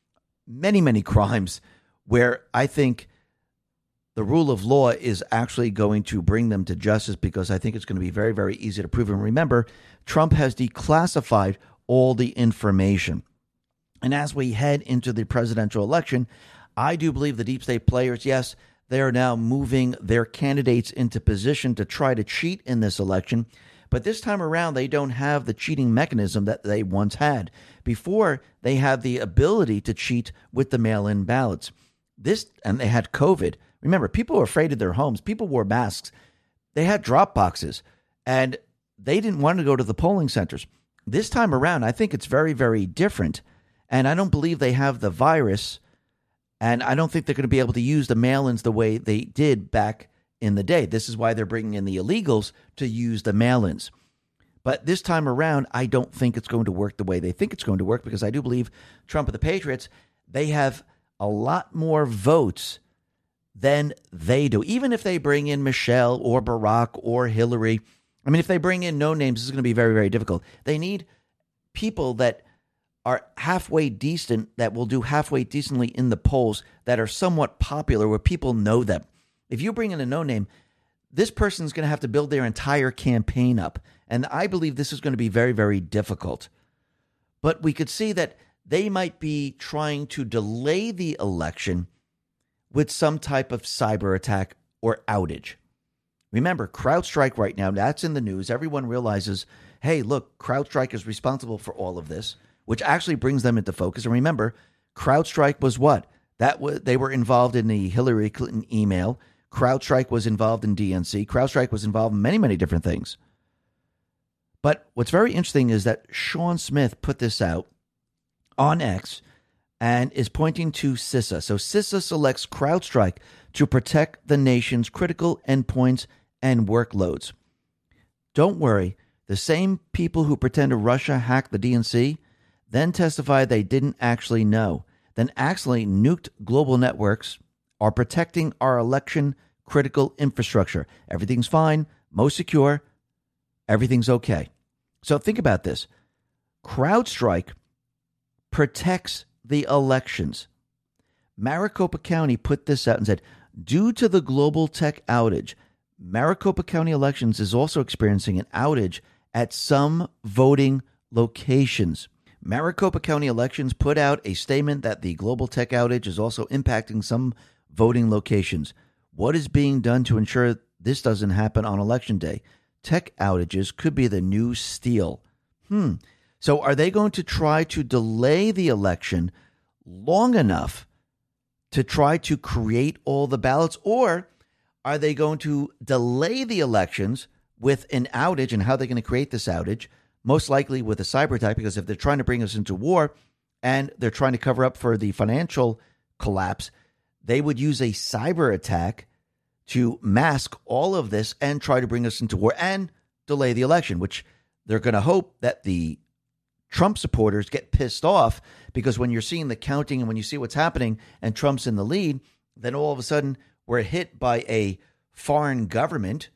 many, many crimes where I think the rule of law is actually going to bring them to justice, because I think it's going to be very, very easy to prove. And remember, Trump has declassified all the information. And as we head into the presidential election, I do believe the deep state players, yes, they are now moving their candidates into position to try to cheat in this election. But this time around, they don't have the cheating mechanism that they once had. Before, they had the ability to cheat with the mail-in ballots. This, and they had COVID. Remember, people were afraid of their homes. People wore masks. They had drop boxes, and they didn't want to go to the polling centers. This time around, I think it's very, very different. And I don't believe they have the virus, and I don't think they're going to be able to use the mail-ins the way they did back in the day. This is why they're bringing in the illegals to use the mail-ins. But this time around, I don't think it's going to work the way they think it's going to work, because I do believe Trump and the Patriots, they have a lot more votes than they do. Even if they bring in Michelle or Barack or Hillary, I mean, if they bring in no names, this is going to be very, very difficult. They need people that are halfway decent, that will do halfway decently in the polls, that are somewhat popular, where people know them. If you bring in a no name, this person's going to have to build their entire campaign up. And I believe this is going to be very, very difficult. But we could see that they might be trying to delay the election with some type of cyber attack or outage. Remember, CrowdStrike right now, that's in the news. Everyone realizes, hey, look, CrowdStrike is responsible for all of this, which actually brings them into focus. And remember, CrowdStrike was what? That was, they were involved in the Hillary Clinton email. CrowdStrike was involved in D N C. CrowdStrike was involved in many, many different things. But what's very interesting is that Sean Smith put this out on X and is pointing to CISA. So CISA selects CrowdStrike to protect the nation's critical endpoints and workloads. Don't worry, the same people who pretended Russia hacked the D N C then testified they didn't actually know, then actually nuked global networks, are protecting our election critical infrastructure. Everything's fine, most secure, everything's okay. So think about this. CrowdStrike protects the elections. Maricopa County put this out and said, due to the global tech outage, Maricopa County Elections is also experiencing an outage at some voting locations. Maricopa County Elections put out a statement that the global tech outage is also impacting some voting locations. What is being done to ensure this doesn't happen on election day? Tech outages could be the new steel. Hmm. So are they going to try to delay the election long enough to try to create all the ballots? Or are they going to delay the elections with an outage? And how are they going to create this outage? Most likely with a cyber attack, because if they're trying to bring us into war and they're trying to cover up for the financial collapse, they would use a cyber attack to mask all of this and try to bring us into war and delay the election, which they're going to hope that the Trump supporters get pissed off, because when you're seeing the counting and when you see what's happening and Trump's in the lead, then all of a sudden we're hit by a foreign government.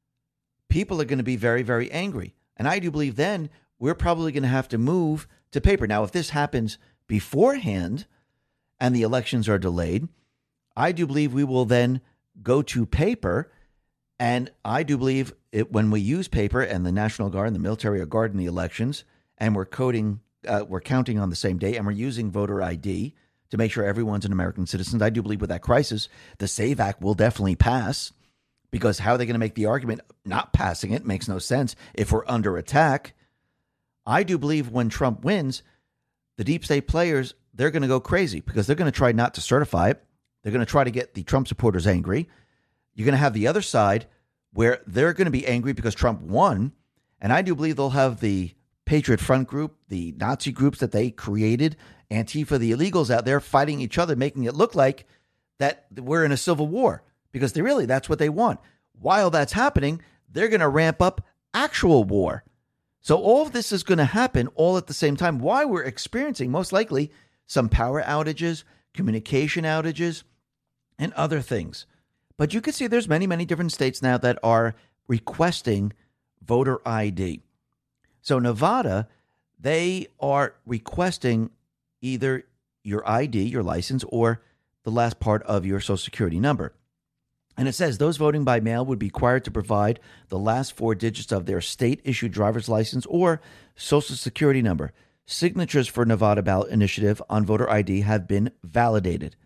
People are going to be very, very angry. And I do believe then we're probably going to have to move to paper. Now, if this happens beforehand and the elections are delayed, I do believe we will then go to paper. And I do believe it, when we use paper and the National Guard and the military are guarding the elections, and we're coding, uh, we're counting on the same day, and we're using voter I D to make sure everyone's an American citizen, I do believe with that crisis, the SAVE Act will definitely pass, because how are they going to make the argument not passing it? Makes no sense if we're under attack. I do believe when Trump wins, the deep state players, they're going to go crazy, because they're going to try not to certify it. They're going to try to get the Trump supporters angry. You're going to have the other side where they're going to be angry because Trump won. And I do believe they'll have the Patriot Front group, the Nazi groups that they created, Antifa, the illegals out there fighting each other, making it look like that we're in a civil war, because they really, that's what they want. While that's happening, they're going to ramp up actual war. So all of this is going to happen all at the same time, while we're experiencing most likely some power outages, communication outages, and other things. But you can see there's many, many different states now that are requesting voter I D. So Nevada, they are requesting either your I D, your license, or the last part of your Social Security number. And it says those voting by mail would be required to provide the last four digits of their state-issued driver's license or Social Security number. Signatures for Nevada ballot initiative on voter I D have been validated.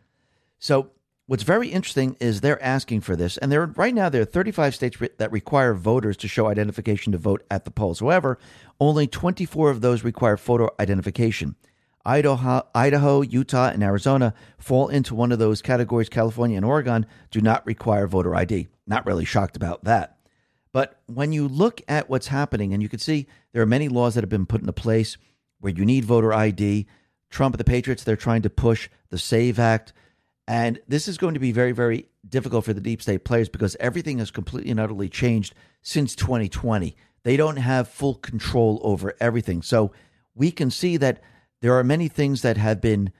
So what's very interesting is they're asking for this, and there right now there are thirty-five states that require voters to show identification to vote at the polls. However, only twenty-four of those require photo identification. Idaho, Idaho, Utah, and Arizona fall into one of those categories. California and Oregon do not require voter I D. Not really shocked about that. But when you look at what's happening, and you can see there are many laws that have been put into place where you need voter I D. Trump and the Patriots, they're trying to push the SAVE Act. And this is going to be very, very difficult for the deep state players, because everything has completely and utterly changed since twenty twenty. They don't have full control over everything. So we can see that there are many things that have been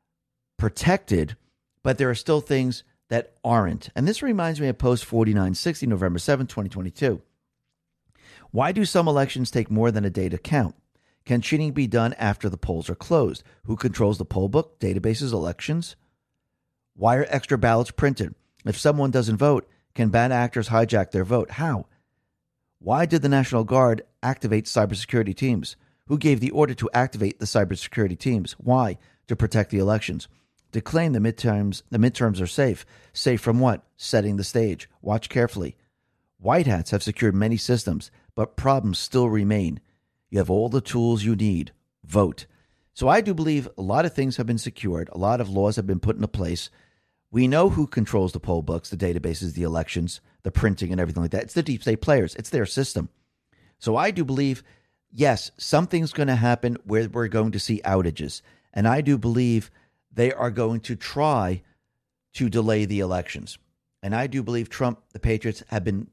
protected, but there are still things that aren't. And this reminds me of Post forty-nine sixty, November seventh, twenty twenty-two. Why do some elections take more than a day to count? Can cheating be done after the polls are closed? Who controls the poll book, databases, elections? Why are extra ballots printed? If someone doesn't vote, can bad actors hijack their vote? How? Why did the National Guard activate cybersecurity teams? Who gave the order to activate the cybersecurity teams? Why? To protect the elections. To claim the midterms, the midterms are safe. Safe from what? Setting the stage. Watch carefully. White hats have secured many systems, but problems still remain. You have all the tools you need. Vote. So I do believe a lot of things have been secured. A lot of laws have been put into place. We know who controls the poll books, the databases, the elections, the printing, and everything like that. It's the deep state players. It's their system. So I do believe, yes, something's going to happen where we're going to see outages. And I do believe they are going to try to delay the elections. And I do believe Trump, the Patriots, have been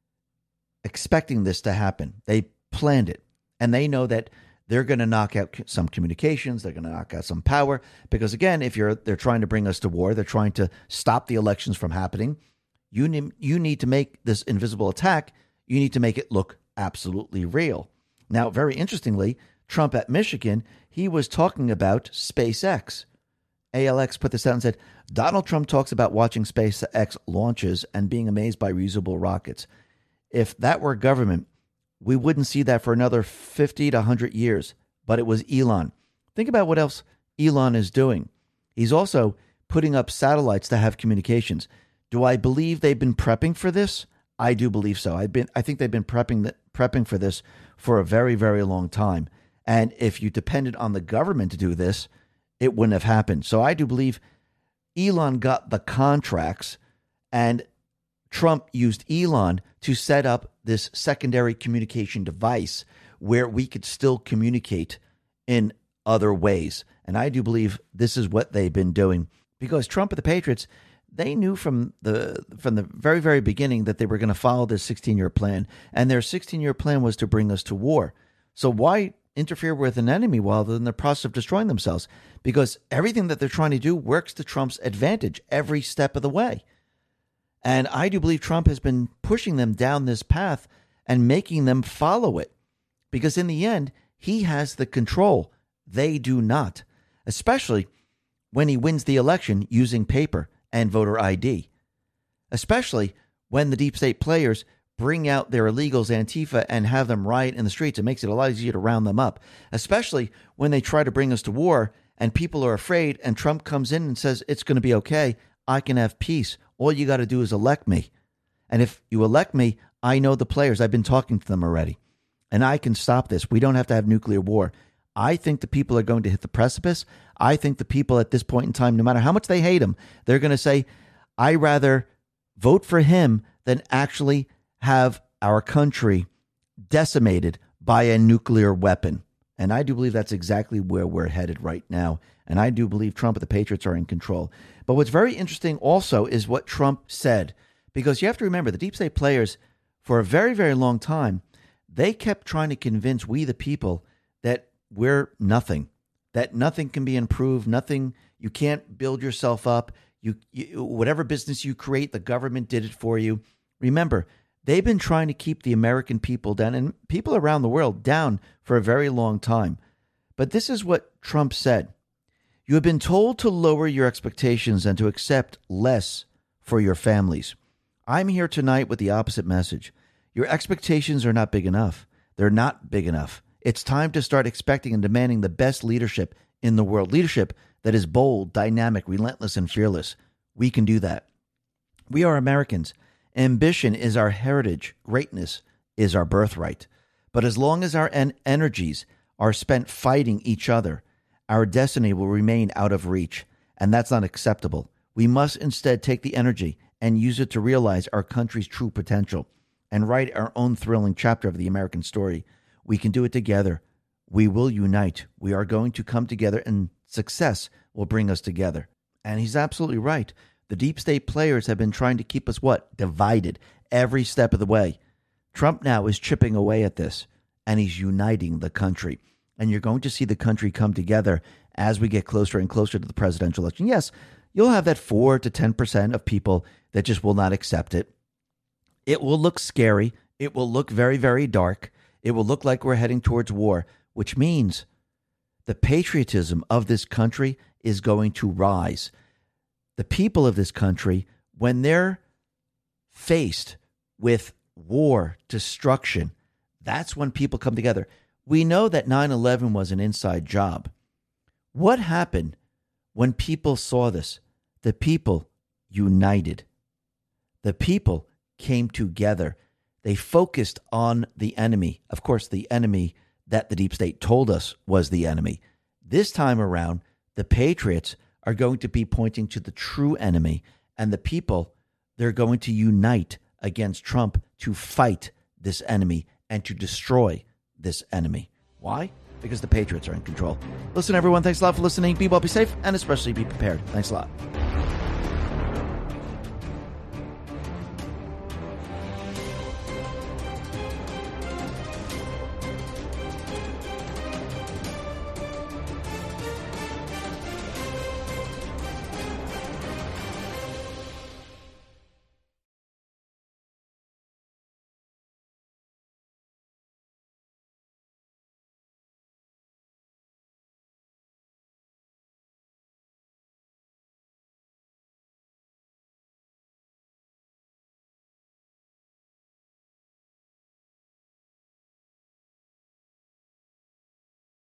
expecting this to happen. They planned it. And they know that they're going to knock out some communications. They're going to knock out some power. Because, again, if you're they're trying to bring us to war, they're trying to stop the elections from happening. You need, you need to make this invisible attack, you need to make it look absolutely real. Now, very interestingly, Trump at Michigan, he was talking about SpaceX. A L X put this out and said, Donald Trump talks about watching SpaceX launches and being amazed by reusable rockets. If that were government, we wouldn't see that for another fifty to one hundred years. But it was Elon. Think about what else Elon is doing. He's also putting up satellites to have communications. Do I believe they've been prepping for this? I do believe so. I've been, I think they've been prepping the, prepping for this for a very, very long time. And if you depended on the government to do this, it wouldn't have happened. So I do believe Elon got the contracts and Trump used Elon to set up this secondary communication device where we could still communicate in other ways. And I do believe this is what they've been doing because Trump and the Patriots, they knew from the from the very, very beginning that they were going to follow this sixteen-year plan. And their sixteen-year plan was to bring us to war. So why interfere with an enemy while they're in the process of destroying themselves? Because everything that they're trying to do works to Trump's advantage every step of the way. And I do believe Trump has been pushing them down this path and making them follow it. Because in the end, he has the control. They do not. Especially when he wins the election using paper and voter I D. Especially when the deep state players bring out their illegals, Antifa, and have them riot in the streets. It makes it a lot easier to round them up. Especially when they try to bring us to war and people are afraid and Trump comes in and says, it's going to be okay. I can have peace. All you got to do is elect me. And if you elect me, I know the players. I've been talking to them already. And I can stop this. We don't have to have nuclear war. I think the people are going to hit the precipice. I think the people at this point in time, no matter how much they hate him, they're going to say, I rather vote for him than actually have our country decimated by a nuclear weapon. And I do believe that's exactly where we're headed right now. And I do believe Trump and the Patriots are in control. But what's very interesting also is what Trump said, because you have to remember the deep state players for a very, very long time, they kept trying to convince we, the people, that we're nothing, that nothing can be improved, nothing, you can't build yourself up. You, you whatever business you create, the government did it for you. Remember, they've been trying to keep the American people down and people around the world down for a very long time. But this is what Trump said. You have been told to lower your expectations and to accept less for your families. I'm here tonight with the opposite message. Your expectations are not big enough. They're not big enough. It's time to start expecting and demanding the best leadership in the world. Leadership that is bold, dynamic, relentless, and fearless. We can do that. We are Americans. Ambition is our heritage. Greatness is our birthright. But as long as our en- energies are spent fighting each other, our destiny will remain out of reach, and that's not acceptable. We must instead take the energy and use it to realize our country's true potential and write our own thrilling chapter of the American story. We can do it together. We will unite. We are going to come together, and success will bring us together. And he's absolutely right. The deep state players have been trying to keep us, what? Divided every step of the way. Trump now is chipping away at this, and he's uniting the country. And you're going to see the country come together as we get closer and closer to the presidential election. Yes, you'll have that four to ten percent of people that just will not accept it. It will look scary. It will look very, very dark. It will look like we're heading towards war, which means the patriotism of this country is going to rise. The people of this country, when they're faced with war, destruction, that's when people come together. We know that nine eleven was an inside job. What happened when people saw this? The people united. The people came together. They focused on the enemy. Of course, the enemy that the deep state told us was the enemy. This time around, the patriots are going to be pointing to the true enemy, and the people, they're going to unite against Trump to fight this enemy and to destroy this enemy. Why? Because the Patriots are in control. Listen, everyone, thanks a lot for listening. Be well, be safe, and especially be prepared. Thanks a lot.